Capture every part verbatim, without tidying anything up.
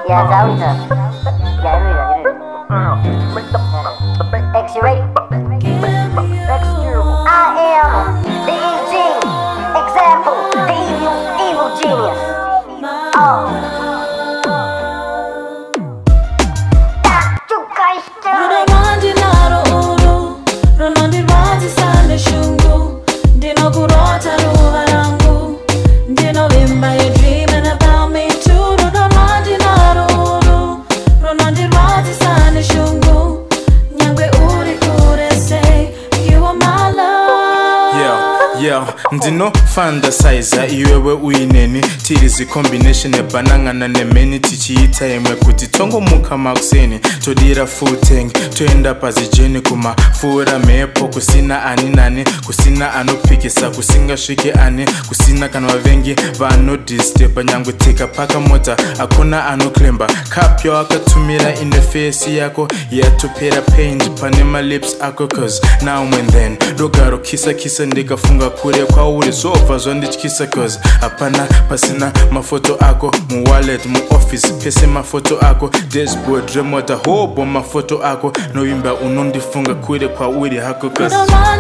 Ya tahu tak? Ya ini ya ini. X-ray. I am the E G example, the evil, evil genius. Oh. Yeah, ndino fantasize iwewe uyineni tirizi combination ebanangana nemeni tichiita yemwe kuti tongomuka makuseni todira footing toenda pazijeni kumafura mepo kusina ani nani kusina anopikisa kusingasvike ani kusina kana vavengi vanodisturba nyangwe tika paka mota akuna anoklemba kapyo akatumira ine face yako yatopera paint pane malips ako cause now and then dogaro kisa kisa ndikafunga kure kwauri zobva zvandityisa cause hapana pasina mafoto ako mu wallet mu office pese mafoto ako dashboard remota hobo mafoto ako noimba unondifunga kure kwauri hako cause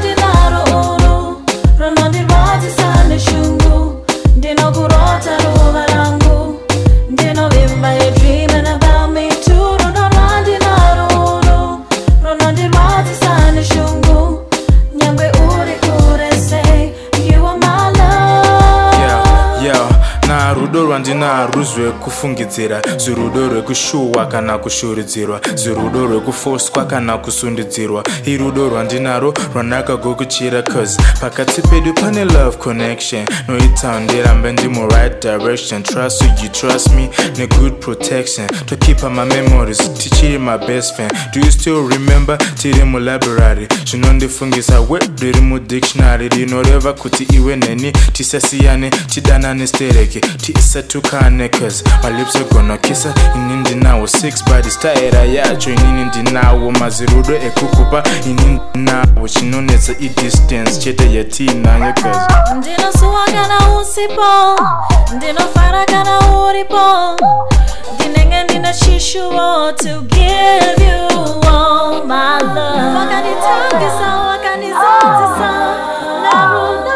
ndinokurota ruva rangu ndinovimba a dreaming about me too runondinaruru runondirwadzisa neshungu nyangwe uri kure say you are my love. Yeah, yeah. Na rudo rwandinaruzve kufungidzira zirudo rwekushuwa kana kushuridzirwa zirudo rwekufoswa kana kusundidzirwa irudo rwandinaro rwandakagokuchira cause pakati pedu pane love connection noita ndirambe ndimo right direction trust you, you trust me ne good protection tokeepa my memories tichiri my best friend. Do you still remember tiri mu library zvinondifungisa word riri mu dictionary rinoreva kuti iwe neni tisasiyane tidanane stereke tisatukane cause my lips are gonna kissa inini ndinawo six body style yacho inini ndinawo mazirudo ekukupa inini ndinawo chinonetsa idistance chete yatinayo cause ndinosuwa kana usipo ndinofara kana uripo ndinenge ndina chishuwo to give you all my love wakanditangisa wakandizadzisa narudo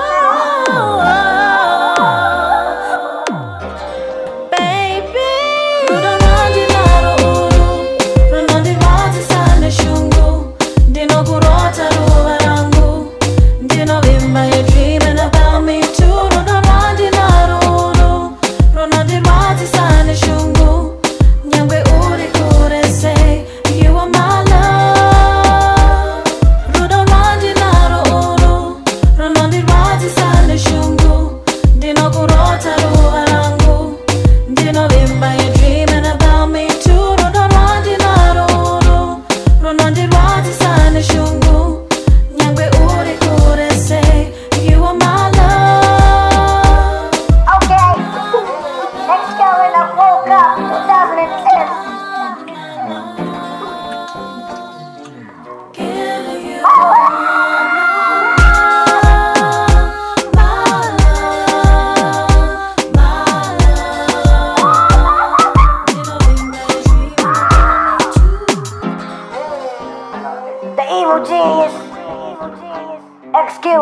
Genius, X Q,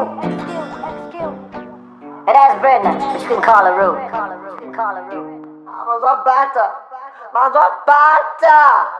and that's Brenda, but you can call her Rue. Call her Rue. Call her Rue. Vamos a bata, vamos a bata.